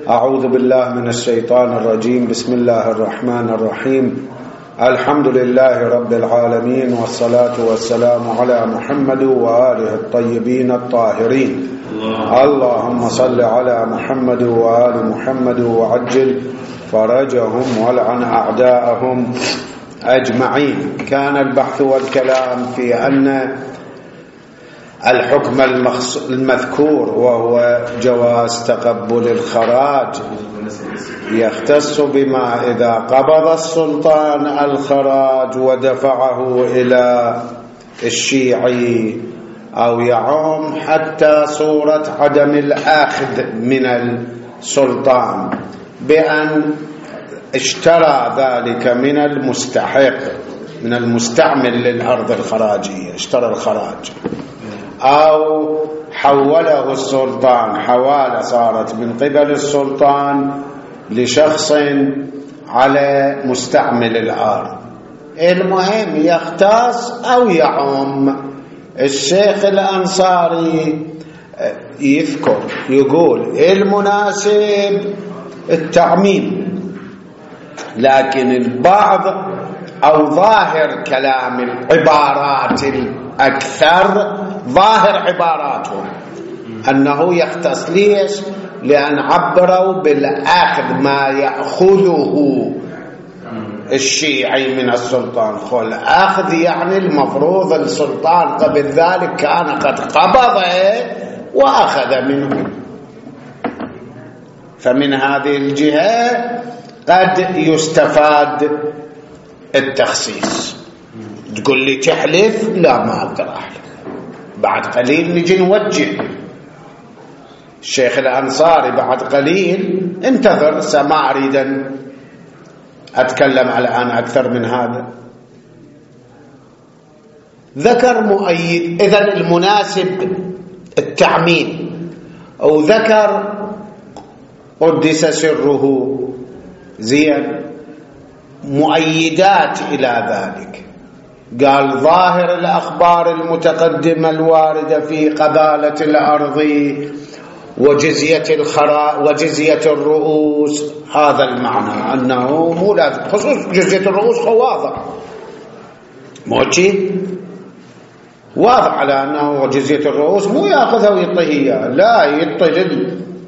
أعوذ بالله من الشيطان الرجيم. بسم الله الرحمن الرحيم. الحمد لله رب العالمين، والصلاة والسلام على محمد وآله الطيبين الطاهرين. اللهم صل على محمد وآل محمد وعجل فرجهم والعن أعداءهم أجمعين. كان البحث والكلام في أن الحكم المذكور وهو جواز تقبل الخراج يختص بما إذا قبض السلطان الخراج ودفعه إلى الشيعي أو يعم حتى صورة عدم الأخذ من السلطان بأن اشترى ذلك من المستحق من المستعمل للأرض الخراجية، اشترى الخراج، أو حوله السلطان حوالة صارت من قبل السلطان لشخص على مستعمل الأرض. المهم يختص أو يعم. الشيخ الأنصاري يذكر يقول المناسب التعميم، لكن البعض أو ظاهر كلام العبارات الأكثر ظاهر عباراتهم أنه يختص. ليش؟ لأن عبروا بالأخذ ما يأخذه الشيعي من السلطان. قل أخذ يعني المفروض السلطان قبل ذلك كان قد قبضه وأخذ منه. فمن هذه الجهة قد يستفاد التخصيص. تقول لي تحلف؟ لا، ما أقدر أحلف. بعد قليل نجي نوجه. الشيخ الأنصاري بعد قليل انتظر، سما أريد أن أتكلم الآن أكثر من هذا. ذكر مؤيد، إذن المناسب التعميم، أو ذكر قدس سره زين مؤيدات إلى ذلك. قال ظاهر الأخبار المتقدمة الواردة في قبالة الأرض وجزية الرؤوس، هذا المعنى أنه مو لازم خصوص جزية الرؤوس. واضح موجه واضح على أنه جزية الرؤوس مو يأخذها ويطهيها، لا يطهي.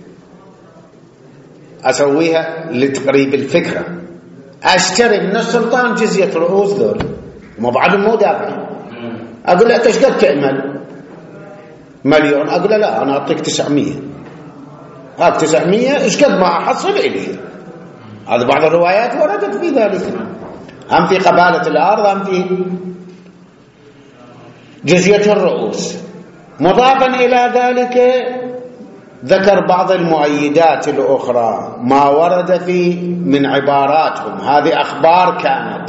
أسويها لتقريب الفكرة. أشتري من السلطان جزية الرؤوس ذول، ما بعد مو دافع. أقول له إيش قد تعمل؟ مليون. أقول له لا، أنا أعطيك 900. هاك 900 إيش قد ما أحصل إليه. هذا بعض الروايات وردت في ذلك، هم في قبالة الأرض هم في جزية الرؤوس. مضافا إلى ذلك ذكر بعض المؤيدات الأخرى ما ورد في من عباراتهم. هذه أخبار كانت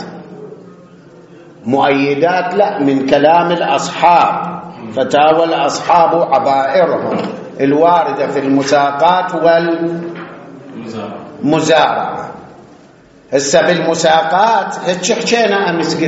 مؤيدات لا من كلام الأصحاب، فتاوى الأصحاب عبائرهم الواردة في المساقات والمزارعة. هسه بالمساقات هيك حكينا أمس،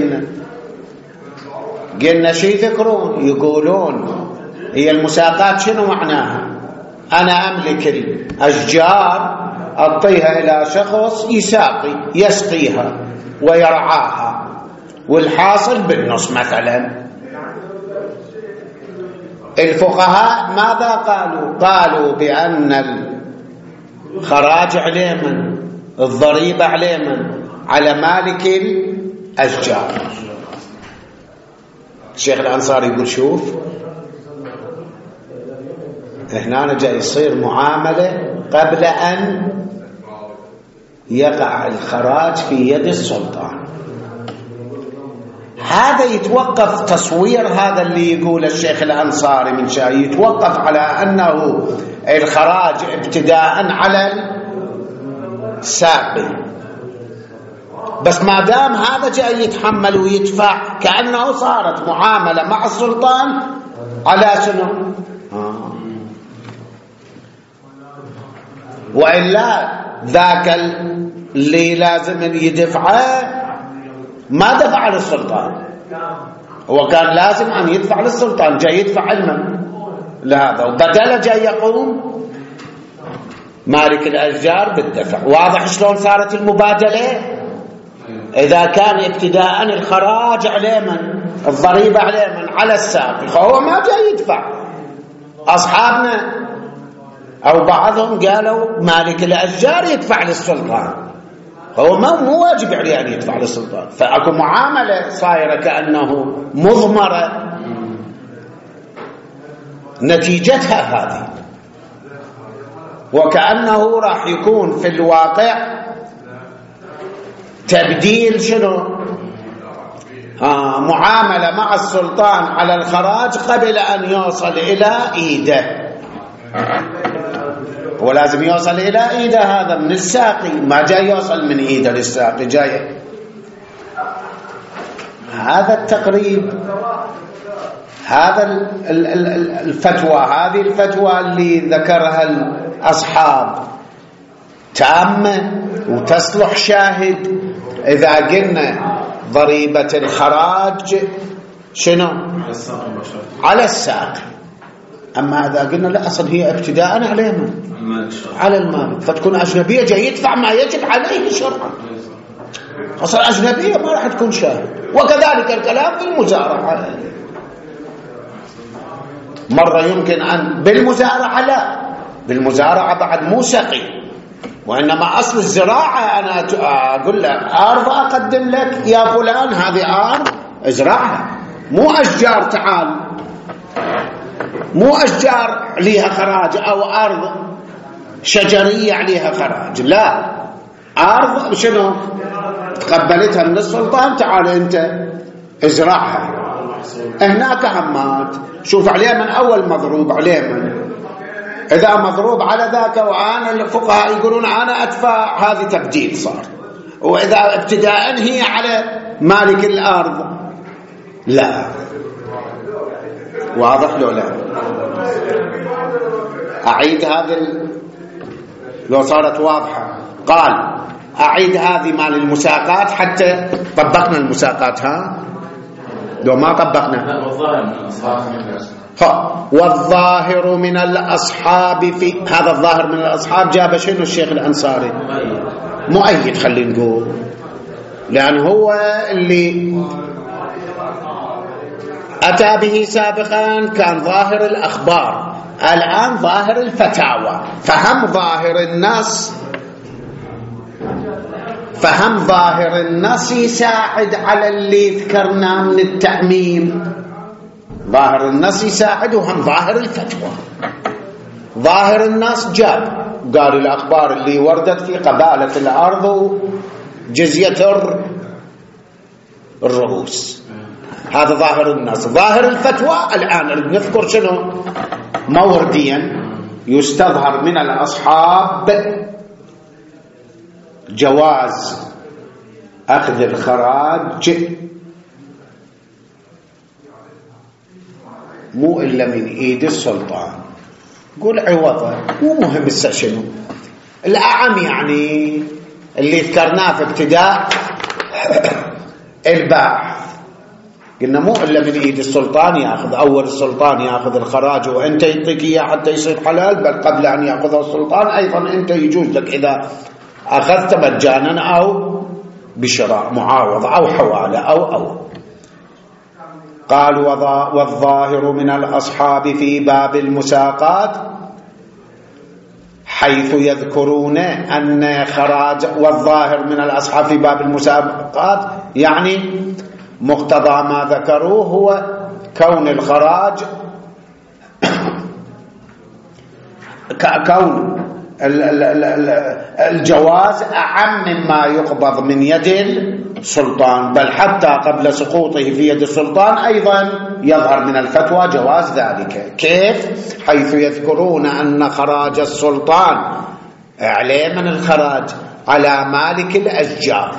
قلنا شي يذكرون يقولون هي المساقات شنو معناها؟ أنا أملك الأشجار أعطيها إلى شخص يسقيها ويرعاها، والحاصل بالنص مثلا. الفقهاء ماذا قالوا؟ قالوا بأن الخراج عليه من؟ الضريبة عليه من؟ على مالك الأشجار. الشيخ الأنصاري يقول شوف، هنا جاي يصير معاملة قبل أن يقع الخراج في يد السلطان. هذا يتوقف تصوير هذا اللي يقول الشيخ الأنصاري من شيء، يتوقف على أنه الخراج ابتداء على الساقي، بس ما دام هذا جاي يتحمل ويدفع كأنه صارت معاملة مع السلطان على شنو؟ وإلا ذاك اللي لازم يدفعه ما دفع للسلطان، هو كان لازم أن يدفع للسلطان، جاي يدفع علما لهذا، وبدل جاي يقوم مالك الأشجار بالدفع. واضح شلون صارت المبادلة؟ إذا كان ابتداء الخراج عليه من؟ الضريبة عليه من؟ على الساقي، فهو ما جاي يدفع. أصحابنا أو بعضهم قالوا مالك الأشجار يدفع للسلطان، هو مو واجب عليه أن يدفع للسلطان، فأكو معاملة صايرة كأنه مضمرة نتيجتها هذه، وكأنه راح يكون في الواقع تبديل شنو؟ معاملة مع السلطان على الخراج قبل أن يوصل إلى إيده. ولازم يوصل إلى إيده هذا من الساقي، ما جاي يوصل من إيده للساقي، جاي. هذا التقريب، هذا الفتوى، هذه الفتوى اللي ذكرها الأصحاب تامة وتصلح شاهد إذا قلنا ضريبة الخراج شنو؟ على الساقي. أما إذا قلنا لا، أصل هي ابتداء على من؟ على المالك، فتكون أجنبية جاي يدفع ما يجب عليه شرعا. أصل أجنبية ما راح تكون شاهد. وكذلك الكلام بالمزارعة، مرة يمكن أن بالمزارعة لا، بالمزارعة بعد مو سقي، وإنما أصل الزراعة أنا أقول لك أرض أقدم لك يا فلان، هذه أرض ازرعها، مو أشجار. تعال، مو أشجار عليها خراج أو أرض شجرية عليها خراج، لا، أرض شنو تقبلتها من السلطان، تعال أنت ازرعها. هناك همات شوف عليه من أول مضروب عليه من، إذا مضروب على ذاك، وأنا الفقهاء يقولون أنا أدفع، هذه تبديل صار. وإذا ابتداء هي على مالك الأرض لا. واضح لو لا؟ أعيد هذه لو صارت واضحة. قال أعيد هذه مال المساقات، حتى طبقنا المساقات، ها لو ما طبقنا. والظاهر من الأصحاب في هذا، الظاهر من الأصحاب جاب شنو الشيخ الأنصاري؟ مؤيد، خلينا نقول، لأن هو اللي أتى به سابقا كان ظاهر الأخبار، الآن ظاهر الفتاوى. فهم ظاهر النص يساعد على اللي ذكرناه من التعميم. ظاهر النص يساعد، وهم ظاهر الفتوى. ظاهر النص جاب قال الأخبار اللي وردت في قبالة الأرض وجزية الرؤوس، هذا ظاهر النص. ظاهر الفتوى الآن نذكر شنو مورديا يستظهر من الأصحاب جواز أخذ الخراج مو إلا من إيد السلطان. قول عوضة، مو مهم السا شنو الأعم، يعني اللي ذكرناه في ابتداء الباحث، قلنا مو إلا من إيد السلطان يأخذ. أول السلطان يأخذ الخراج وأنت يعطيك إياه حتى يصير حلال، بل قبل أن يأخذه السلطان أيضا أنت يجوز لك إذا أخذت مجانا أو بشراء معاوضة أو حوالة أو قال والظاهر من الأصحاب في باب المساقات حيث يذكرون أن خراج، والظاهر من الأصحاب في باب المساقات يعني مقتضى ما ذكروه هو كون الخراج كون الجواز أعم مما يقبض من يد السلطان، بل حتى قبل سقوطه في يد السلطان أيضا يظهر من الفتوى جواز ذلك. كيف؟ حيث يذكرون أن خراج السلطان عليه من الخراج على مالك الأشجار،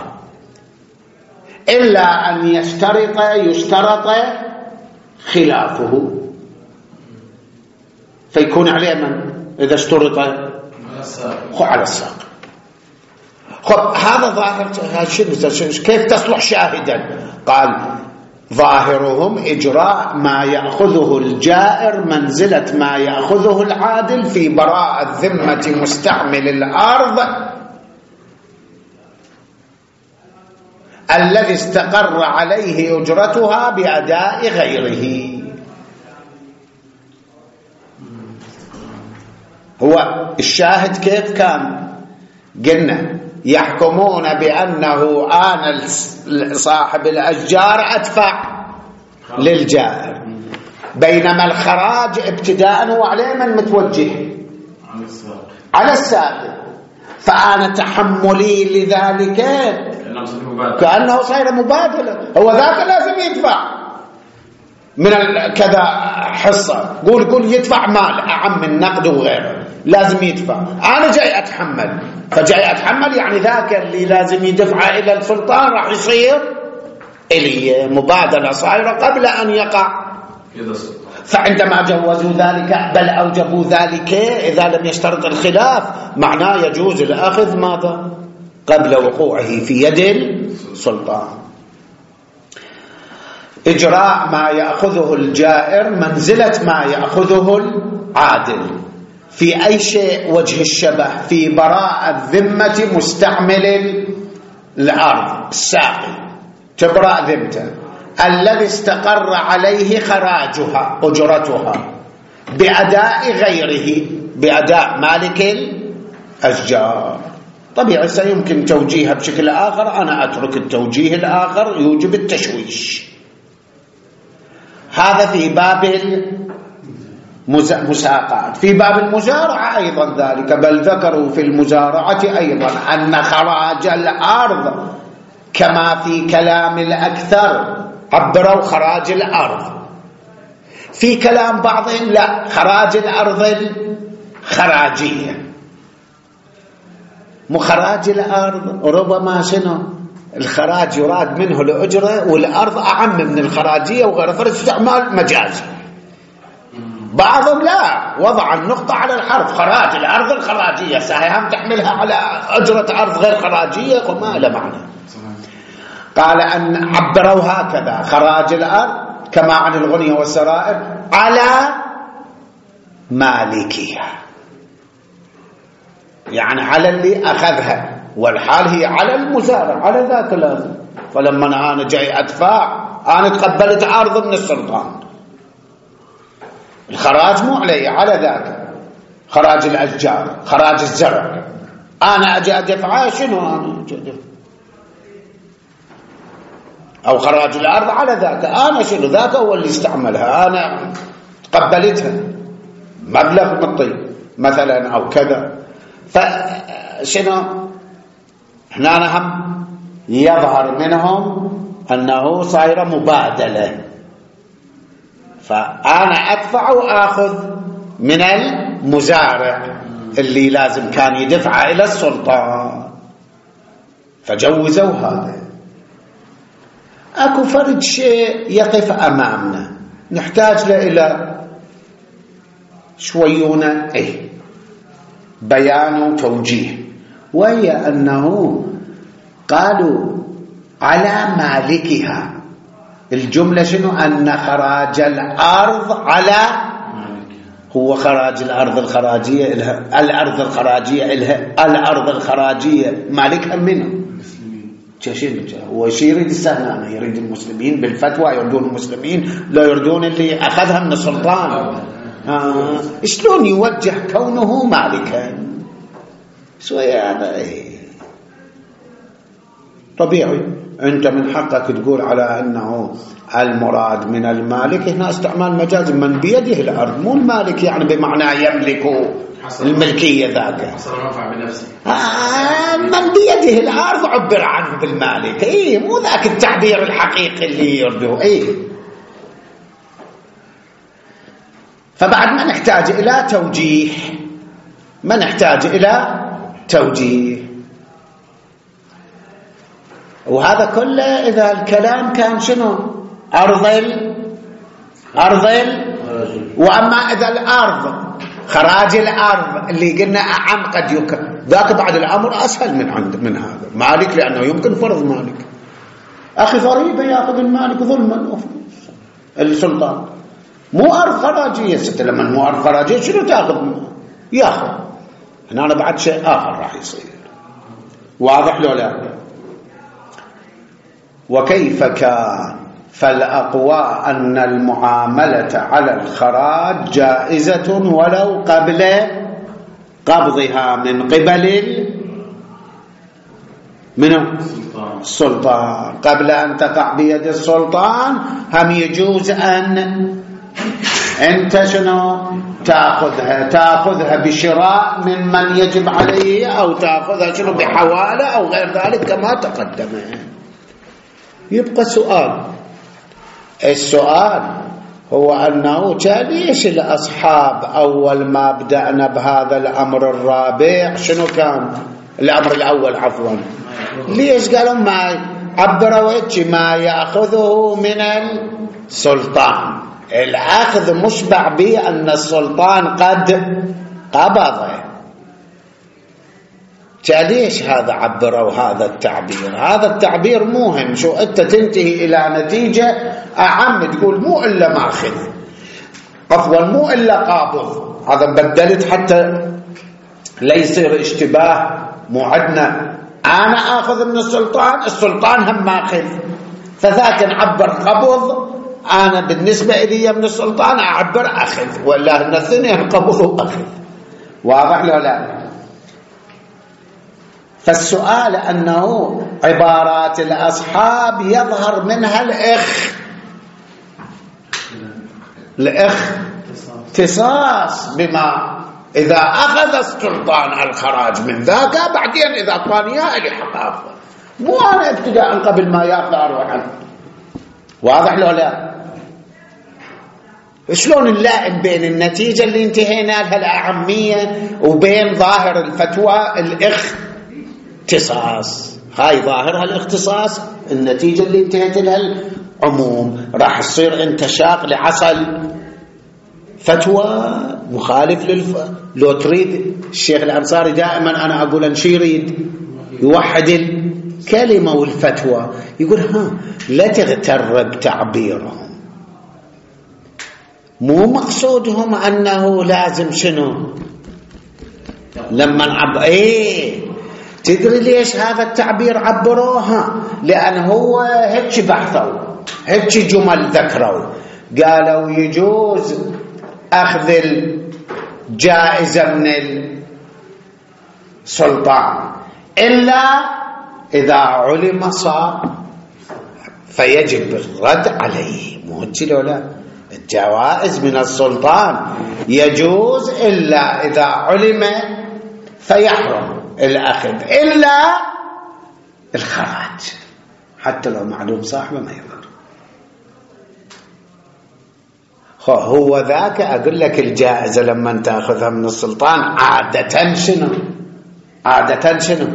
إلا أن يشترط خلافه، فيكون عليه من إذا اشترط على الساق. خب هذا ظاهر. كيف تصلح شاهدا؟ قال ظاهرهم إجراء ما يأخذه الجائر منزلة ما يأخذه العادل في براء الذمة مستعمل الأرض الذي استقر عليه أجرتها بأداء غيره. هو الشاهد كيف كان؟ قلنا يحكمون بأنه آن صاحب الأشجار أدفع للجائر، بينما الخراج ابتداء هو عليه من متوجه؟ على السائل. فأنا تحملي لذلك كأنه صاير مبادلة، هو ذاك لازم يدفع من كذا حصة، قول يدفع مال أعم من نقد وغيره، لازم يدفع. أنا جاي أتحمل، فجاي أتحمل يعني ذاك اللي لازم يدفع إلى السلطان راح يصير إلي مبادلة صايرة قبل أن يقع. فعندما جوزوا ذلك بل أوجبوا ذلك إذا لم يشترط الخلاف، معناه يجوز الأخذ ماذا؟ قبل وقوعه في يد السلطان. إجراء ما يأخذه الجائر منزلة ما يأخذه العادل في أي شيء وجه الشبه؟ في براء الذمة مستعمل الأرض الساقي تبرأ ذمته الذي استقر عليه خراجها أجرتها بأداء غيره، بأداء مالك الأشجار. طبيعي سيمكن توجيهها بشكل آخر، أنا أترك التوجيه الآخر يوجب التشويش. هذا في باب المساقات. في باب المزارعة أيضا ذلك، بل ذكروا في المزارعة أيضا أن خراج الأرض كما في كلام الأكثر عبروا خراج الأرض، في كلام بعضهم لا، خراج الأرض الخراجية. مخراج الأرض ربما شنو الخراج يراد منه الأجرة، والأرض أعم من الخراجية وغيره، فالاستعمال مجازي. بعضهم لا، وضع النقطة على الحرف، خراج الأرض الخراجية ساهم تحملها على أجرة أرض غير خراجية وما لا معنى. قال أن عبروا هكذا خراج الأرض كما عن الغنية والسرائر على مالكها، يعني على اللي أخذها، والحال هي على المزارع على ذاك لازم. فلما أنا جاي أدفع أنا تقبلت أرض من السلطان، الخراج مو علي، على ذاك خراج الأشجار خراج الزرع، أنا أجي أدفع شنو؟ أنا أجي أدفع أو خراج الأرض على ذاك، أنا شنو ذاك هو اللي استعملها، أنا تقبلتها مبلغ مطي مثلا أو كذا. فشنو هنا هم يظهر منهم أنه صاير مبادلة، فأنا أدفع وآخذ من المزارع اللي لازم كان يدفع إلى السلطان، فجوزوا هذا. أكو فرد شيء يقف أمامنا نحتاج له إلى شويونة بيان وتوجيه، وهي أنه قالوا على مالكها. الجملة شنو؟ أن خراج الأرض على هو خراج الأرض الخراجية إلها، الأرض الخراجية إلها، الأرض الخراجية مالكها منه هو يريد السهلانة، يريد المسلمين بالفتوى، يردون المسلمين لا يردون اللي أخذها من السلطان. شلون يوجه كونه مالكا؟ شوية هذا طبيعي. أنت من حقك تقول على أنه المراد من المالك هنا استعمال مجاز، من بيده الأرض مو المالك يعني بمعنى يملك الملكية ذاك، من بيده الأرض عبر عنه بالمالك، مو ذاك التعبير الحقيقي اللي يرده. فبعد ما نحتاج إلى توجيه، ما نحتاج إلى توجيه. وهذا كله إذا الكلام كان شنو؟ أرض وأما إذا الأرض خراج الأرض اللي قلنا أعم قد يكون ذاك بعد الأمر أسهل من هذا مالك، لأنه يمكن فرض مالك. أخي ضريبة يأخذ المالك ظلما السلطان، مو أرض خراجية. ست لما مو أرض خراجية شنو تأخذ؟ يأخذ. هنا أنا بعد شيء آخر راح يصير. واضح لو لا؟ وكيف كان؟ فالأقوى أن المعاملة على الخراج جائزة ولو قبل قبضها من قبل السلطان. قبل أن تقع بيد السلطان هم يجوز أن أنت شنو تأخذها بشراء ممن يجب عليه، أو تأخذها شنو بحوالة أو غير ذلك كما تقدم. يبقى السؤال هو أنه ليش الأصحاب أول ما بدأنا بهذا الأمر الرابع شنو كان الأمر الأول عفوا، ليش قالوا ما عبروا ما يأخذه من السلطان؟ الأخذ مشبع به أن السلطان قد قبضه. ليش هذا عبروا هذا التعبير؟ هذا التعبير مهم. شو أنت تنتهي إلى نتيجة أعم، تقول مو إلا ماخذ، عفوا مو إلا قابض. هذا بدلت حتى لا يصير اشتباه. مو عندنا أنا آخذ من السلطان هم ماخذ، فذاك نعبر قبض، أنا بالنسبة إلي من السلطان أعبر أخذ، ولا أن الاثنين قبض وأخذ. واضح له لا؟ فالسؤال أنه عبارات الأصحاب يظهر منها الاختصاص بما إذا أخذ السلطان الخراج من ذاك، بعدين إذا طانيها إلي حقاقه، مو أنا ابتداء قبل ما يأخذ أروح عنه. واضح له لا؟ شلون نلائم بين النتيجة اللي انتهينا لها الأهمية وبين ظاهر الفتوى الاختصاص؟ هاي ظاهرها الاختصاص، النتيجة اللي انتهت لها العموم. راح يصير انت شاق لعصل فتوى مخالف لو تريد الشيخ الأنصاري دائما أنا أقول أن شي يريد يوحد الكلمة والفتوى، يقول لا تغتر بتعبيرهم، مو مقصودهم أنه لازم شنو لما تدري ليش هذا التعبير عبروها؟ لأن هو هيك بحثوا، هيك جمل ذكروا، قالوا يجوز أخذ الجائزة من السلطان إلا إذا علم صار فيجب الرد عليه. مو هيك لا؟ الجوائز من السلطان يجوز إلا إذا علم فيحرم الأخذ، إلا الخراج حتى لو معلوم صاحبه ما يضر. هو ذاك أقول لك الجائزة لما تأخذها من السلطان عادة شنو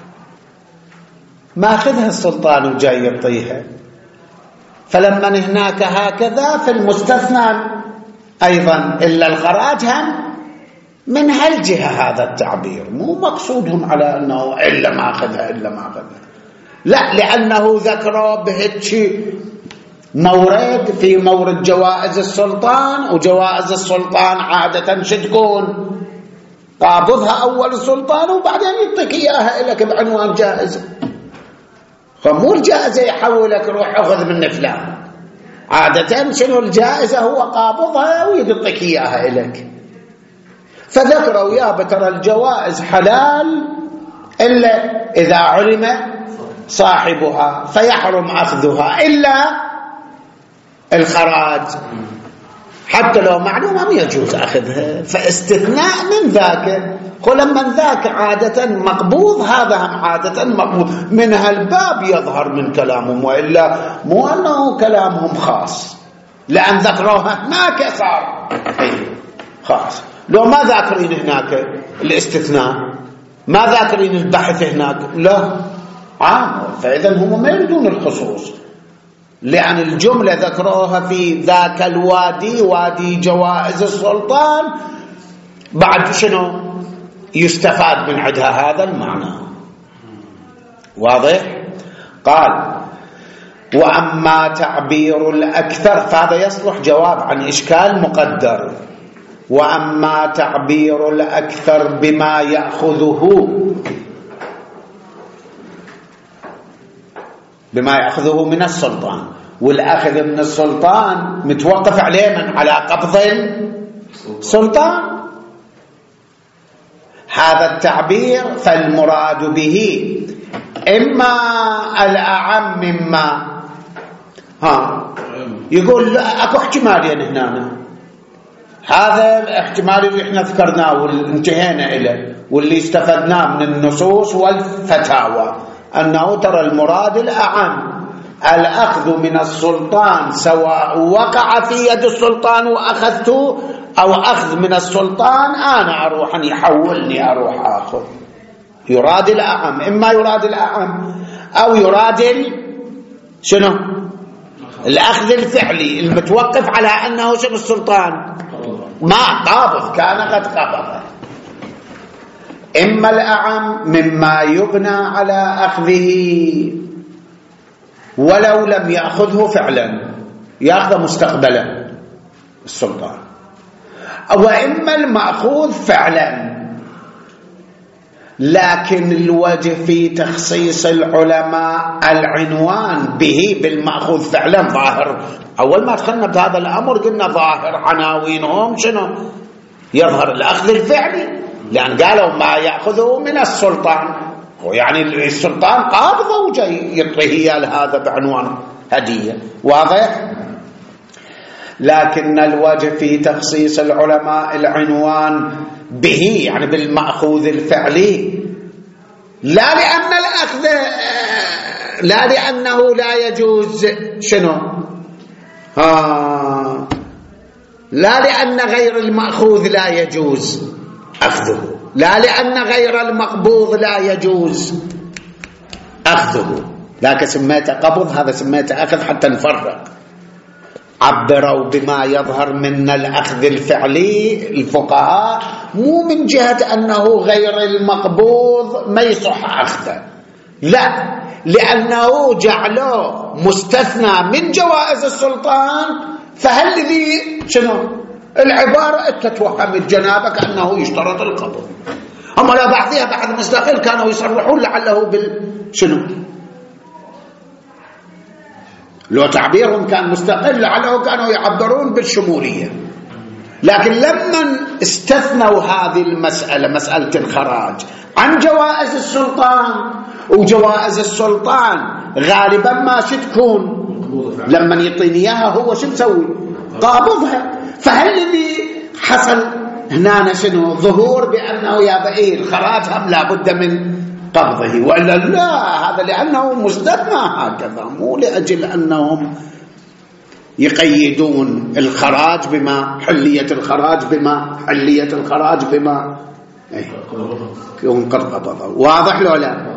ما أخذها السلطان وجاي يعطيها، فلما هناك هكذا في المستثنى أيضا إلا الخراج هم من هالجهة. هذا التعبير مو مقصودهم على أنه إلا ما أخذها لا، لأنه ذكروا بهيك مورد في مورد جوائز السلطان، وجوائز السلطان عادة تكون قابضها أول السلطان وبعدين يعطيك إياها لك بعنوان جائزة. فمو الجائزة يحولك روح أخذ من فلان، عادة شنو الجائزة هو قابضها ويعطيك إياها لك. فذكروا يا بترى الجوائز حلال إلا إذا علم صاحبها فيحرم أخذها، إلا الخراج حتى لو معلومة يجوز أخذها. فاستثناء من ذاك، ولما ذاك عادة مقبوض هذا هم عادة مقبوض. من هالباب يظهر من كلامهم، وإلا مو أنه كلامهم خاص، لأن ذكروها هناك صار خاص. لو ما ذاكرين هناك الاستثناء، ما ذاكرين البحث هناك، لا عام. فإذا هم ما يريدون الخصوص، لأن الجملة ذكروها في ذاك الوادي، وادي جوائز السلطان، بعد شنو يستفاد من عندها هذا المعنى. واضح؟ قال وأما تعبير الأكثر، فهذا يصلح جواب عن إشكال مقدر. وأما تعبير الأكثر بما يأخذه من السلطان، والأخذ من السلطان متوقف عليه من على قبض السلطان. هذا التعبير فالمراد به إما الأعم مما يقول أكو احتمالين هنا. هذا الاحتمال اللي احنا ذكرناه وانتهينا إليه واللي استفدناه من النصوص والفتاوى، أنه ترى المراد الأعم الأخذ من السلطان، سواء وقع في يد السلطان وأخذته، أو أخذ من السلطان أنا أروح أن يحولني أروح أخذ. يراد الأعم، إما يراد الأعم أو يراد شنو؟ الأخذ الفعلي المتوقف على أنه شنو السلطان ما قابض، كان قد قبض. إما الأعم مما يبنى على أخذه ولو لم يأخذه فعلا، يأخذ مستقبلا السلطان، وإما المأخوذ فعلا. لكن الوجه في تخصيص العلماء العنوان به بالمأخوذ فعلا ظاهر. أول ما دخلنا بهذا الأمر قلنا ظاهر عناوينهم شنو؟ يظهر الأخذ الفعلي، لأن قالوا ما يأخذه من السلطان، يعني السلطان قابضه وجاي يعطيه هذا بعنوان هدية، واضح؟ لكن الوجه في تخصيص العلماء العنوان به يعني بالمأخوذ الفعلي، لا لأنه لا يجوز شنو؟ لا لأن غير المأخوذ لا يجوز أخذه، لا لأن غير المقبوض لا يجوز أخذه، لكن سميته قبض، هذا سميته أخذ حتى نفرق. عبروا بما يظهر من الأخذ الفعلي الفقهاء، مو من جهة أنه غير المقبوض ما يصح أخذه، لا، لأنه جعله مستثنى من جوائز السلطان. فهل ذي شنو العبارة تتوهم جنابك أنه يشترط القبض. أما لا بعضها بعد مستقل كانوا يصرحون لعله شنو، لو تعبيرهم كان مستقل لعله كانوا يعبرون بالشمولية. لكن لما استثنوا هذه المسألة، مسألة الخراج، عن جوائز السلطان، وجوائز السلطان غالبا ما تكون لما يعطيني اياها هو شو تسوي؟ قابضها. فهل الذي حصل هنا شنو؟ ظهور بأنه يا بئي الخراج هم لابد من قبضه، وإلا لا، هذا لأنه مستثنى هكذا، مو لأجل أنهم يقيدون الخراج بما حلية الخراج بما يوم قد قبضه. واضح لو لا؟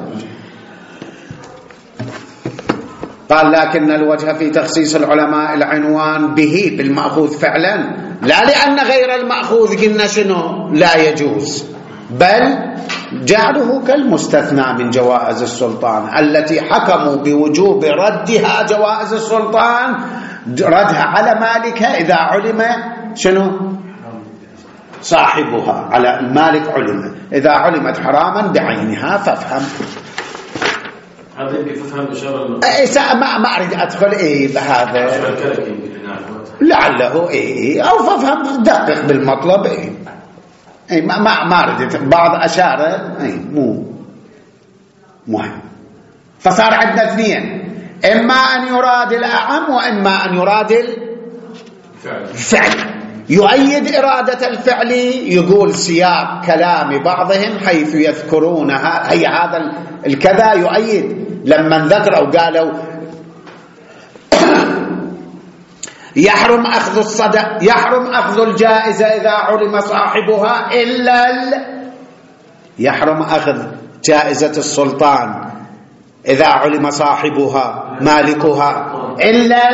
قال لكن الوجه في تخصيص العلماء العنوان به بالمأخوذ فعلا، لا لأن غير المأخوذ قلنا شنو لا يجوز، بل جعله كالمستثنى من جوائز السلطان التي حكموا بوجوب ردها جوائز السلطان، ردها على مالكها إذا علم شنو صاحبها، على المالك علم، إذا علمت حراما بعينها فافهم. هذا يمكن تفهم بشارة ما أريد أدخل بهذا، لعله أو فافهم دقق بالمطلب ما أريد بعض أشارة مو مهم. فصار عندنا اثنين، إما أن يراد الأعم وإما أن يراد الفعل. يؤيد إرادة الفعل، يقول سياق كلام بعضهم حيث يذكرون هي هذا الكذا، يؤيد لما ذكروا قالوا يحرم أخذ الصدق، يحرم أخذ الجائزة إذا علم صاحبها، يحرم أخذ جائزة السلطان إذا علم صاحبها مالكها إلا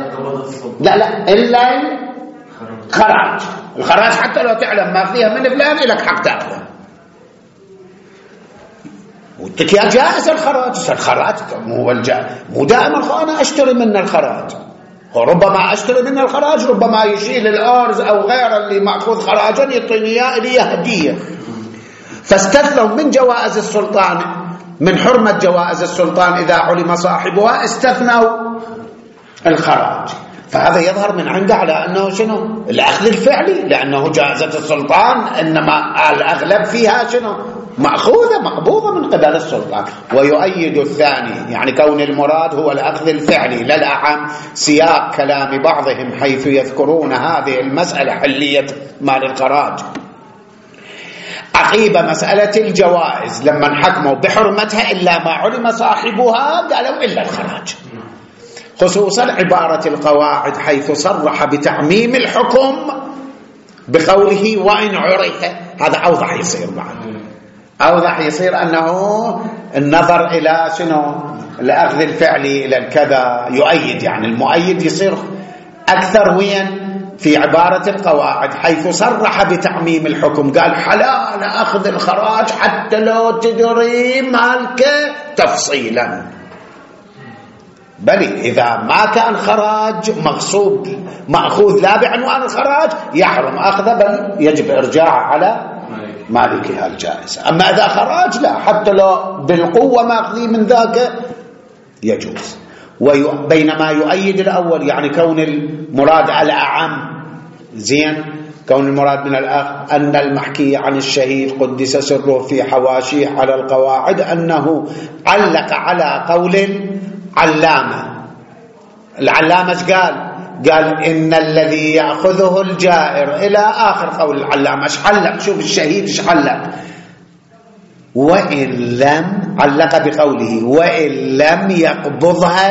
الخراج. الخراج حتى لو تعلم ما فيها من فلان لك حق تأخذه. ودك يا جائز الخراج مو دائما أنا أشتري من الخراج، وربما أشتري من الخراج ربما يشيل الأرز أو غيره اللي مأخوذ خراجا يعطيني إياه لي هدية. فاستثنوا من جوائز السلطان، من حرمة جوائز السلطان إذا علم صاحبها استثنوا الخراج. فهذا يظهر من عنده على أنه شنو الأخذ الفعلي، لأنه جائزة السلطان إنما الأغلب فيها شنو مأخوذة مقبوضة من قبل السلطان. ويؤيد الثاني يعني كون المراد هو الأخذ الفعلي لا الأعم سياق كلام بعضهم حيث يذكرون هذه المسألة حلية مال الخراج عقيب مسألة الجوائز لما حكموا بحرمتها إلا ما علم صاحبها قالوا إلا الخراج، خصوصا عبارة القواعد حيث صرح بتعميم الحكم بقوله وإن عرف. هذا أوضح يصير بعد، أوضح يصير أنه النظر إلى شنو الأخذ الفعلي إلى الكذا يؤيد، يعني المؤيد يصير أكثر وين في عبارة القواعد حيث صرح بتعميم الحكم قال حلال أخذ الخراج حتى لو تدري مالك تفصيلا، بل إذا ما كان خراج مغصوب مأخوذ لا بعنوان الخراج يحرم أخذه بل يجب إرجاعه على مالكها الجائزة. أما إذا خراج لا حتى لو بالقوة ماخذي من ذاك يجوز. بينما يؤيد الأول يعني كون المراد الأعم زين، كون المراد من الأخ أن المحكي عن الشهيد قدس سره في حواشيه على القواعد أنه علق على قول العلامة قال إن الذي يأخذه الجائر إلى آخر قول العلامة ايش حلق، شوف الشهيد ايش حلق، وإن لم علق بقوله وإن لم يقبضها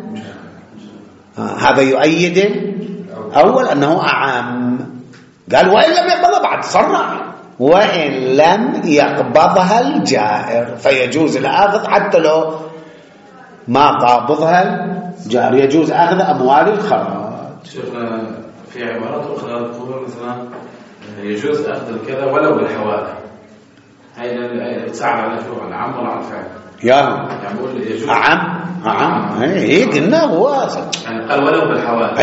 هذا يؤيد أول أنه أعم، قال وإن لم يقبضها بعد صرح وإن لم يقبضها الجائر فيجوز الأخذ حتى لو ما قابضها الجائر، يجوز أخذ أموال الخراج. شفنا في عبارات أخرى تقول مثلا يجوز أخذ الكذا ولو بالحوالي، هاي تساعد على شو على عم ولا على الفعل يعني بقول يجوز عم اي قلنا هو يعني قال ولو بالحوالي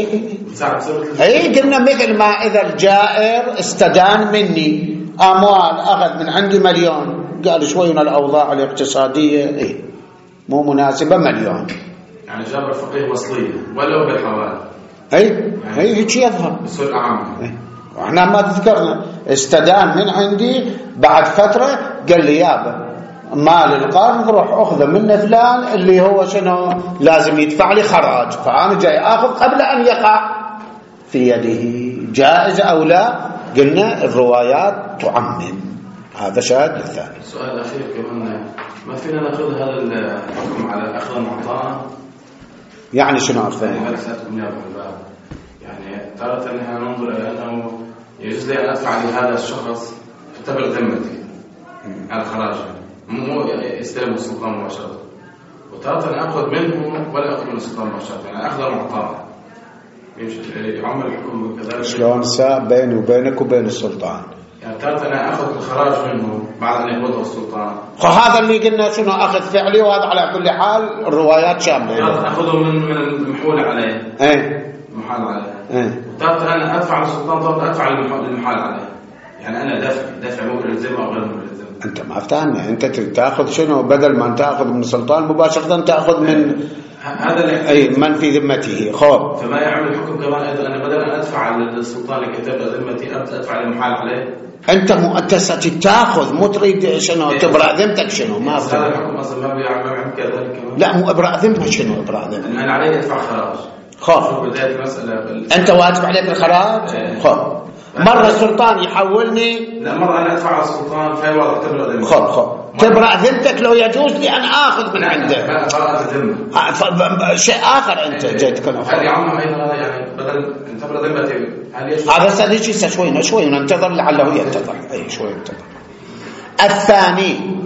اي قلنا مثل ما اذا الجائر استدان مني اموال اخذ من عندي مليون قال شوي من الاوضاع الاقتصاديه مو مناسبه مليون، يعني جاب الفقيه وصليه ولو بالحوالي هيك يظهر بصير اعم. واحنا ما تذكرنا استدان من عندي بعد فتره قال لي يابا مال القرض روح اخذه من فلان اللي هو شنو لازم يدفع لي خراج، فانا جاي اخذ قبل ان يقع في يده، جائز او لا؟ قلنا الروايات تعمم. هذا شاهد للثاني. السؤال الاخير كمان ما فينا ناخذ هذا الحكم على الاخذ المعطاه، يعني شنو عرفنا؟ يعني سألتكم يا ابو الباب، يعني ترى انها ننظر الى انه يجوز لي ان ادفع لهذا الشخص تعتبر ذمتي على الخراج مو يستلم السلطان مباشرة، وتارة أنا أخذ منه ولا أخذ من السلطان مباشرة، يعني أخذ المعطاة يعمل الحكم كذلك. شلون ساء بيني وبينك وبين السلطان؟ يعني تارة أنا أخذ الخراج منه بعد أن يقبضه السلطان. هذا اللي قلنا شنو أخذ فعلي، وهذا على كل حال الروايات شاملة. أخذه من المحول عليه. المحال عليه. وتارة أنا أدفع للسلطان، تارة أدفع للمحال عليه. يعني أنا دفع مو بالإلزام أو غير بالإلزام. أنت ما فهمني، أنت تأخذ شنو بدل ما تأخذ من السلطان مباشرة تأخذ من هذا أي من في ذمته. خوب فما يعمل الحكم كمان أيضا أنا بدل أن أدفع للسلطان اللي كتب ذمتي أدفع للمحال عليه. أنت مؤسسة تأخذ مو تريد شنو تبرأ ذمتك شنو ما فهم. هذا الحكم أصلا ما بيعمل كذلك. لا مو إبراء ذمة، شنو إبراء ذمة؟ أنا علي أدفع خراج. خوب بداية المسألة أنت واجب عليك الخراج. خوب مرة السلطان يحولني، لا مرة أنا أدفع على السلطان في واضح تبرأ ذمتك. خوب تبرأ ذمتك لو يجوز لي أن آخذ من عنده. لا براءة الذمة شيء آخر أنت جيت كنا. هل يعم أيضا يعني بدل أن تبرأ ذمتي هل يشوف؟ هذا سأليش شوي ننتظر لعله ينتظر. أي شوي ينتظر. الثاني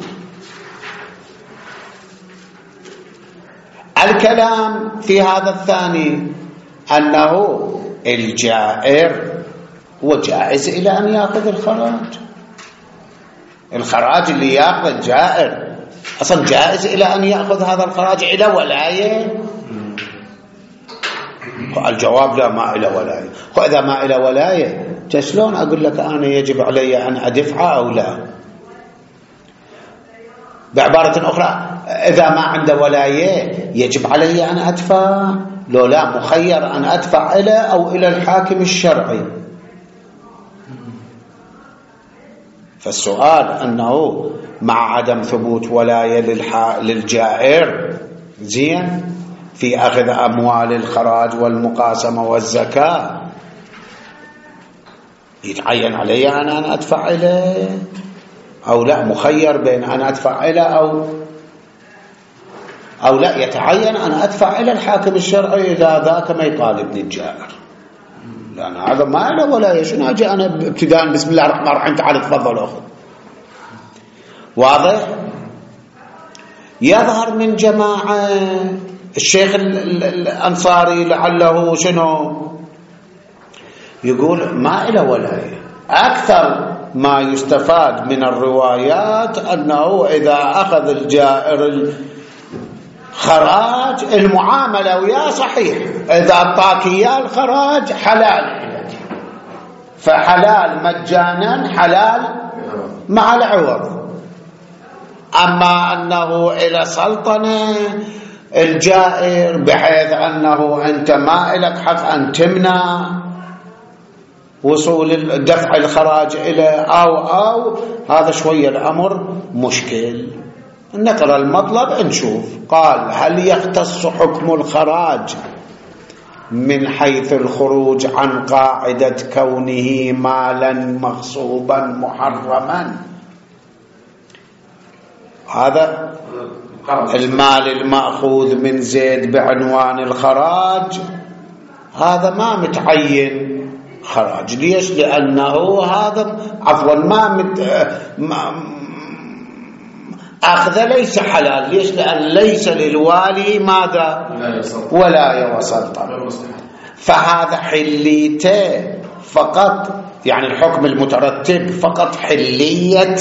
الكلام في هذا الثاني أنه الجائر وجائز إلى أن يأخذ الخراج، الخراج اللي يأخذ الجائر أصلا جائز إلى أن يأخذ هذا الخراج إلى ولاية؟ الجواب لا، ما إلى ولاية. وإذا ما إلى ولاية شلون أقول لك أنا يجب علي أن أدفع أو لا؟ بعبارة أخرى إذا ما عنده ولاية يجب علي أن أدفع؟ لو لا، مخير أن أدفع إلى أو إلى الحاكم الشرعي. فالسؤال أنه مع عدم ثبوت ولاية للجائر زين في أخذ أموال الخراج والمقاسمة والزكاة، يتعين علي أن أدفع إليه أو لا؟ مخير بين أن أدفع إلى أو لا، يتعين أن أدفع إلى الحاكم الشرعي إذا ذاك ما يطالبني الجائر، لأن هذا ما له ولاية. شنو أجي أنا ابتداء بسم الله الرحمن الرحيم تعال تفضل أخذ؟ واضح؟ يظهر من جماعة الشيخ الأنصاري لعله شنو يقول ما له ولاية. أكثر ما يستفاد من الروايات أنه إذا أخذ الجائر الخراج المعاملة وياه صحيح، إذا أعطاك إياه الخراج حلال، فحلال مجانا حلال مع العوض. أما أنه إلى سلطنة الجائر بحيث أنه أنت ما لك حق أن تمنع وصول دفع الخراج إلى أو هذا شوية الأمر مشكل. نقرأ المطلب نشوف. قال هل يختص حكم الخراج من حيث الخروج عن قاعدة كونه مالا مغصوبا محرما؟ هذا المال المأخوذ من زيد بعنوان الخراج هذا ما متعين خراج. ليش؟ لأنه هذا عفوا أخذ ليس حلال. ليش؟ لأن ليس للوالي ماذا؟ ولاية وسلطنة. فهذا حليته فقط، يعني الحكم المترتب فقط حلية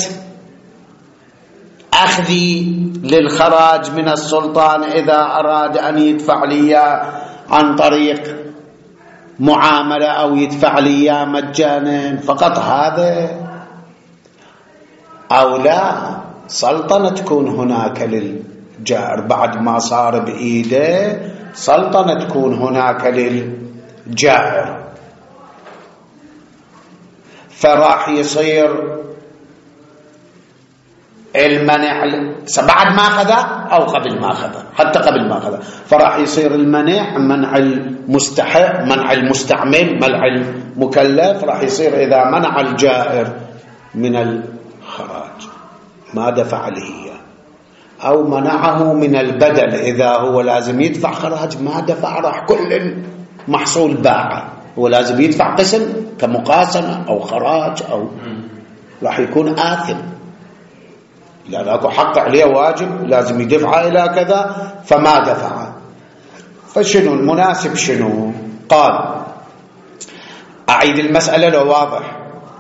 أخذي للخراج من السلطان إذا أراد أن يدفع لي عن طريق معاملة أو يدفع لي مجانا فقط هذا، أو لا سلطنة تكون هناك للجائر بعد ما صار بإيده، سلطنة تكون هناك للجائر، فراح يصير المنع بعد ما أخذ أو قبل ما أخذ، حتى قبل ما أخذ، فراح يصير المنع منع المستحق، منع المستعمل، منع المكلف، راح يصير إذا منع الجائر من الخراج ما دفع له أو منعه من البدل إذا هو لازم يدفع خراج ما دفع، راح كل محصول باعه، هو لازم يدفع قسم كمقاسمة أو خراج أو راح يكون آثم، لأن أكو حق عليه واجب لازم يدفع إلى كذا فما دفع. فشنو المناسب؟ شنو قال؟ أعيد المسألة لو واضح.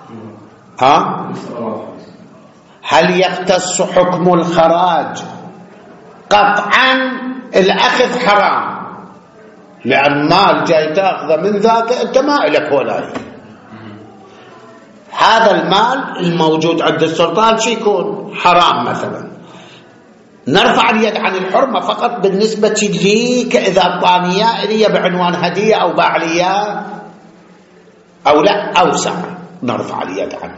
هل يختص حكم الخراج؟ قطعا الأخذ حرام، لأن مال جاي تأخذه من ذاك أنت ما لك ولاية. هذا المال الموجود عند السلطان شي يكون حرام مثلا، نرفع اليد عن الحرمة فقط بالنسبة ليك إذا أعطاني إلي بعنوان هدية أو باع لي أو لا أوسع نرفع اليد عنه.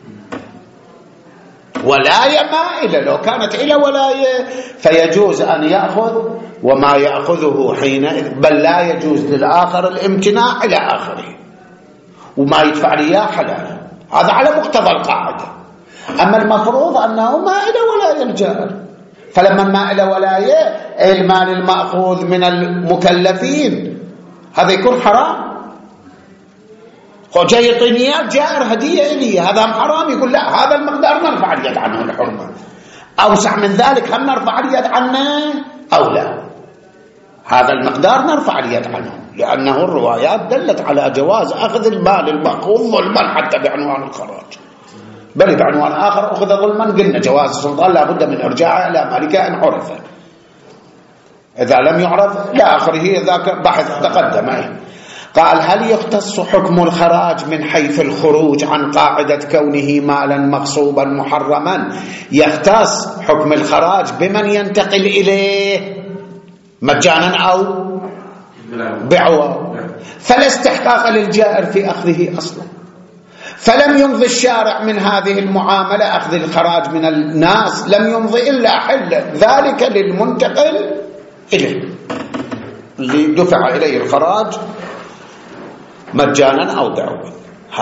ولاية ما إلى، لو كانت إلى ولاية فيجوز أن يأخذ وما يأخذه حينئذ، بل لا يجوز للآخر الامتناع إلى آخره، وما يدفع لي حلال، هذا على مقتضى القاعدة. أما المفروض أنه ما إلى ولاية الجائر، فلما ما إلى ولاية المال المأخوذ من المكلفين هذا يكون حرام. هو جاي يعطيني جائر هدية إلي، هذا حرام، يقول لا هذا المقدار نرفع اليد عنه الحرمة، أوسع من ذلك هل نرفع اليد عنه أو لا؟ هذا المقدار نرفع اليد عنه، لأنه الروايات دلت على جواز أخذ المال المأخوذ ظلما حتى بعنوان الخراج. بل بعنوان آخر أخذ ظلما قلنا جواز السلطان لا بد من إرجاعه إلى مالكه إن عرف، إذا لم يعرف لا آخره ذاك بحث تقدم. قال هل يختص حكم الخراج من حيث الخروج عن قاعدة كونه مالا مغصوبا محرما؟ يختص حكم الخراج بمن ينتقل إليه مجانا أو بعوض، فلا استحقاق للجائر في أخذه أصلا، فلم يمضي الشارع من هذه المعاملة أخذ الخراج من الناس، لم يمضي إلا حل ذلك للمنتقل إليه اللي دفع إليه الخراج مجانا أو بعوض.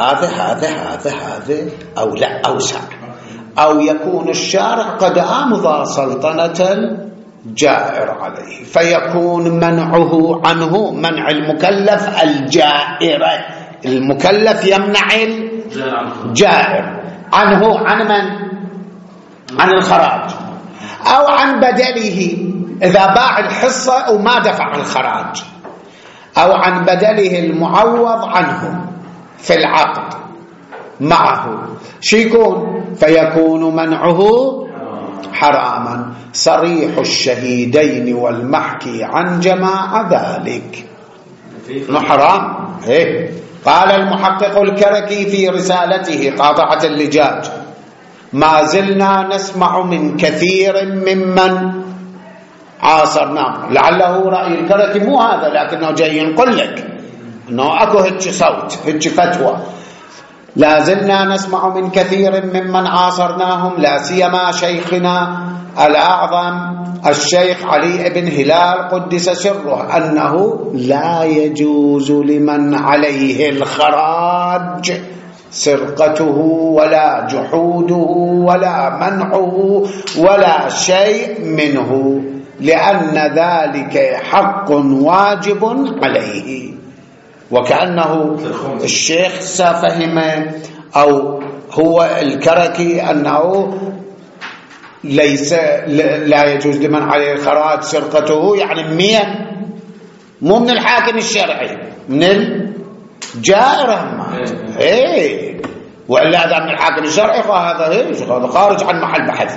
هذا أو لا أوسع، أو يكون الشارع قد أمضى سلطنة الجائر عليه فيكون منعه عنه منع المكلف الجائر، المكلف يمنع الجائر عنه عن من؟ عن الخراج أو عن بدله إذا باع الحصة وما دفع الخراج، أو عن بدله المعوض عنه في العقد معه شيكون، فيكون منعه حراما. صريح الشهيدين والمحكي عن جماعة ذلك حرام. قال المحقق الكركي في رسالته قاطعة اللجاج ما زلنا نسمع من كثير ممن عاصرناه، لعله رأي الكركي مو هذا لكنه جاي ينقل لك انه اكو هيك صوت هيك فتوى. لا زلنا نسمع من كثير ممن عاصرناهم لا سيما شيخنا الأعظم الشيخ علي بن هلال قدس سره أنه لا يجوز لمن عليه الخراج سرقته ولا جحوده ولا منعه ولا شيء منه، لأن ذلك حق واجب عليه. وكأنه الشيخ سافهم أو هو الكركي أنه ليس لا يجوز لمن عليه الخراج سرقته، يعني مو من الحاكم الشرعي، من الجائر. وإلا هذا من الحاكم الشرعي فهذا خارج عن محل بحث.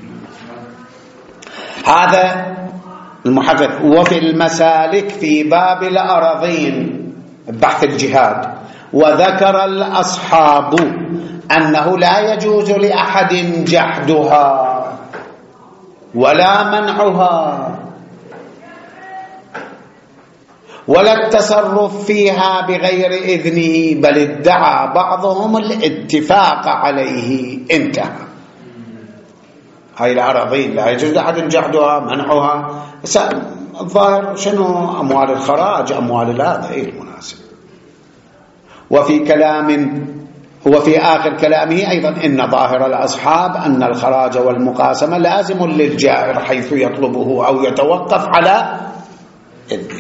هذا المحقق. وفي المسالك في باب الأراضين بحث الجهاد وذكر الأصحاب أنه لا يجوز لأحد جحدها ولا منعها ولا التصرف فيها بغير إذنه، بل ادعى بعضهم الاتفاق عليه. انتهى. هاي الأراضين لا يجوز لأحد جحدها منعها. الظاهر شنو أموال الخراج أموال هذا المناسب. وفي آخر كلامه أيضا إن ظاهر الأصحاب أن الخراج والمقاسمة لازم للجائر حيث يطلبه أو يتوقف على إذنه.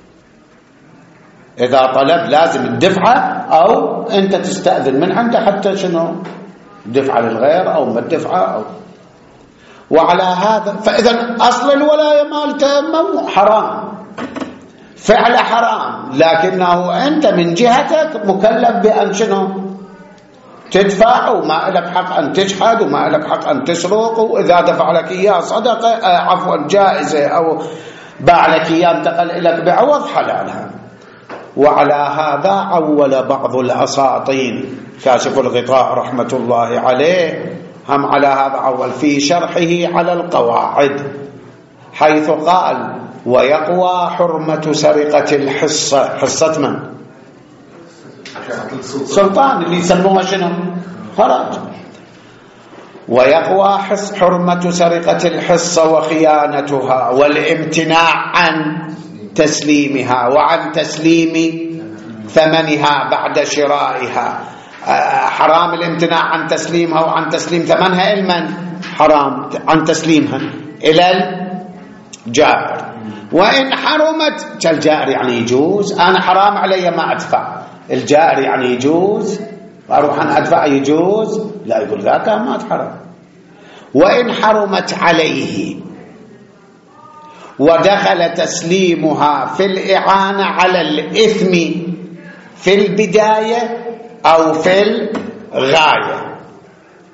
إذا طلب لازم الدفعة أو أنت تستأذن من عنده حتى شنو دفعة للغير أو ما الدفعة أو. وعلى هذا فإذا أصل الولاية مالته حرام، فعل حرام، لكنه أنت من جهتك مكلف بأن شنو تدفع، وما لك حق أن تجحد وما لك حق أن تسرق، وإذا دفع لك إياه صدقة عفوا جائزة أو باع لك إياه انتقل لك بعوض حلالها. وعلى هذا عول بعض الأساطين كاشف الغطاء رحمة الله عليه هم على هذا عول في شرحه على القواعد، حيث قال ويقوى حرمة سرقة الحصة. حصة من؟ سلطان اللي يسموها شنو؟ خراج. ويقوى حرمة سرقة الحصة وخيانتها والامتناع عن تسليمها وعن تسليم ثمنها بعد شرائها. حرام الامتناع عن تسليمها وعن تسليم ثمنها المن حرام عن تسليمها إلى الجائر. وإن حرمت كالجائر يعني يجوز، أنا حرام علي ما أدفع، الجائر يعني يجوز أروح أن أدفع يجوز، لا يقول ذاك ما حرام. وإن حرمت عليه ودخل تسليمها في الإعانة على الإثم في البداية أو في الغاية،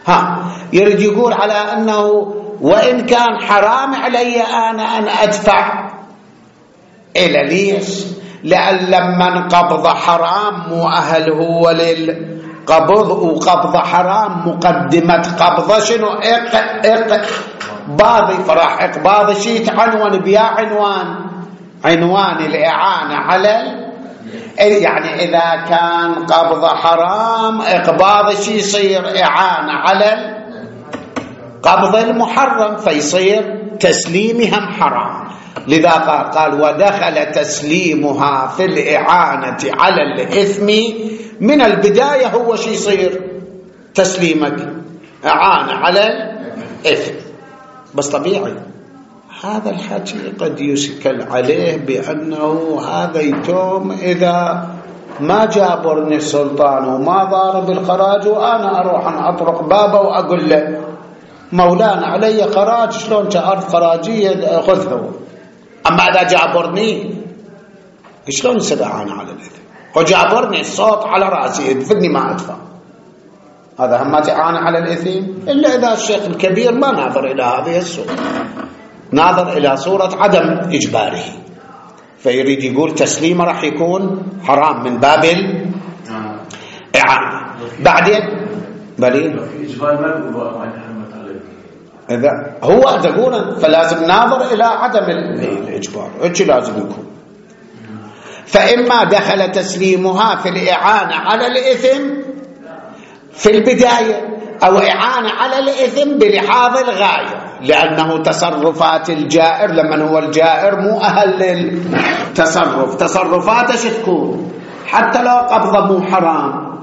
يريد يقول على أنه وإن كان حرام علي أنا أن أدفع إلى ليش؟ لأن لما قبض حرام مو أهل هو للقبض، وقبض حرام مقدمة قبضة شنو؟ إقباضي، فراح إقباض شيء يتعنون بيا عنوان الإعانة على يعني إذا كان قبض حرام إقباض شيء يصير إعانة على قبض المحرم، فيصير تسليمهم حرام. لذا قال ودخل تسليمها في الإعانة على الإثم من البداية. هو شيء يصير تسليمك إعانة على الإثم، بس طبيعي هذا الحكي قد يشكل عليه بأنه هذا يتم إذا ما جابرني السلطان وما ضارب الخراج وأنا أروح أن أطرق بابه وأقول له مولانا علي خراج، شلون كأرض خراجية خذه. أما إذا جابرني شلون يصير إعانة على الإثم؟ وجابرني الصوت على رأسي يدفني ما أدفع، هذا هم إعانة على الإثم. إلا إذا الشيخ الكبير ما ناظر إلى هذه الصورة، ناظر إلى صورة عدم إجباره، فيريد يقول تسليمه راح يكون حرام من باب الإعانة. بعدين بلين في إجبار ما يقولوا إذا هو تقول فلازم ناظر إلى عدم الإجبار، إيش لازم يكون. فإما دخل تسليمها في الإعانة على الإثم في البداية، أو إعانة على الإثم بلحاظ الغاية، لأنه تصرفات الجائر لمن هو الجائر مو أهل للتصرف، تصرفاته شو تكون حتى لو قبضة مو حرام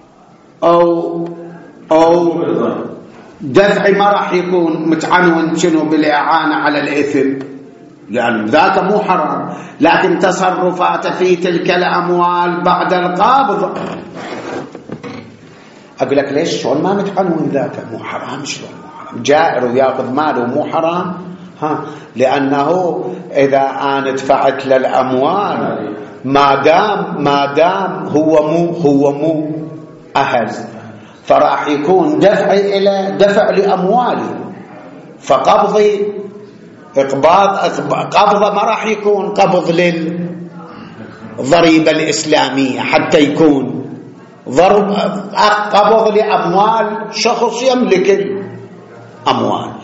أو دفع ما راح يكون متعنون شنو بالإعانة على الإثم، لأن ذاك مو حرام، لكن تصرفاته في تلك الأموال بعد القبض. أقول لك ليش شلون ما متعنون ذاك مو حرام؟ شلون مو حرام؟ جائر وياخذ ماله مو حرام؟ لأنه إذا أنا دفعت للأموال ما دام هو مو أهل، فراح يكون دفعي إلى دفع لأموالي، فقبضي قبضة ما راح يكون قبض للضريبة الإسلامية حتى يكون قبض لأموال شخص يملك الأموال.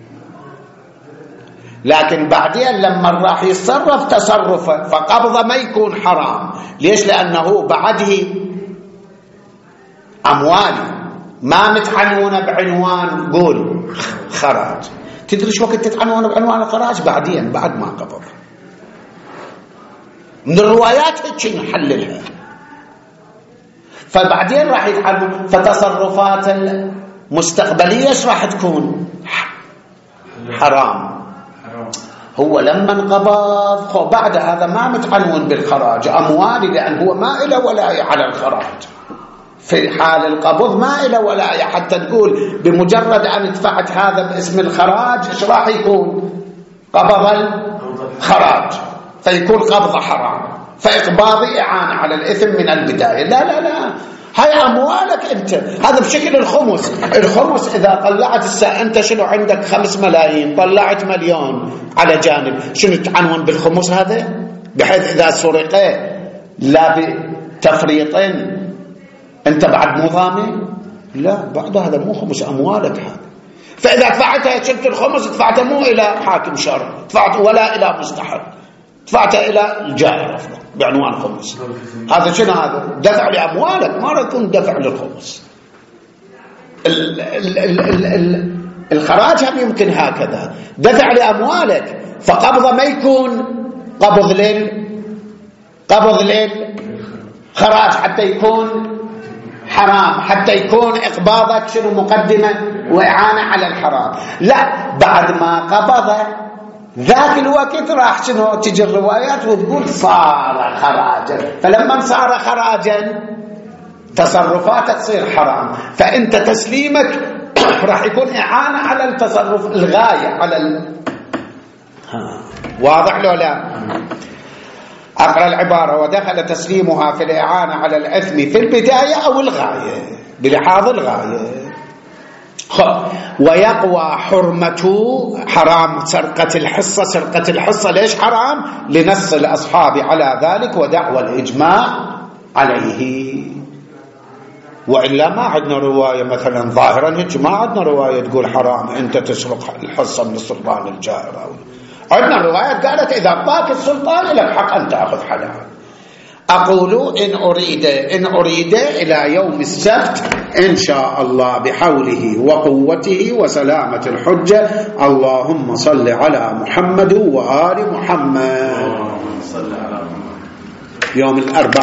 لكن بعدين لما راح يتصرف تصرفه فقبضه ما يكون حرام. ليش؟ لأنه بعده أموالي ما متعنونه بعنوان قول خراج. تدري شو وقت تتعنونه بعنوان الخراج؟ بعدين بعد ما قبض. من الروايات هيك نحللها. فبعدين راح يتعنون، فتصرفات المستقبلية ايش راح تكون؟ حرام. هو لما انقبض بعد هذا ما متعنون بالخراج أموالي، لأن هو ما إله ولاية على الخراج. في حال القبض ما إله ولاية حتى تقول بمجرد أن دفعت هذا باسم الخراج إيش راح يكون؟ قبض الخراج، فيكون قبض حرام، فإقباضي إعانة على الإثم من البداية. لا لا لا، هاي أموالك أنت، هذا بشكل الخمس. الخمس إذا طلعت أنت شنو عندك 5 ملايين، طلعت 1,000,000 على جانب، شنو تعنون بالخمس هذا؟ بحيث إذا سرقه لا بتفريط أنت بعد مو ضامن؟ لا، بعد هذا مو خمس أموالك هذا. فإذا دفعتها شلت الخمس دفعتها مو إلى حاكم شرع، دفعت ولا إلى مستحق، دفعت إلى الجائر أفضل بعنوان خمس. هذا شنو هذا؟ دفع لأموالك، ما راح يكون دفع للخمس. الخراج هم يمكن هكذا، دفع لأموالك، فقبضه ما يكون قبض للخراج حتى يكون حرام، حتى يكون إقباضك شنو مقدمة وإعانة على الحرام. لا، بعد ما قبضه ذاك الوقت راح شنو تجي الروايات وتقول صار خراجا، فلما صار خراجا تصرفاتك تصير حرام، فأنت تسليمك راح يكون إعانة على التصرف الغاية على واضح لو لا؟ أقرأ العبارة: ودخل تسليمها في الإعانة على الإثم في البداية أو الغاية، بلحاظ الغاية. ويقوى حرمته حرام سرقة الحصة. سرقة الحصة ليش حرام؟ لنص الأصحاب على ذلك ودعوى الإجماع عليه. وإلا ما عندنا رواية مثلا ظاهرا هيك، ما عندنا رواية تقول حرام أنت تسرق الحصة من السلطان الجائر. عندنا روايات قالت إذا أعطاك السلطان لك حق أن تأخذ حلال. أقول إن أريد إلى يوم السبت إن شاء الله بحوله وقوته وسلامة الحجة. اللهم صل على محمد وآل محمد. يوم الأربعاء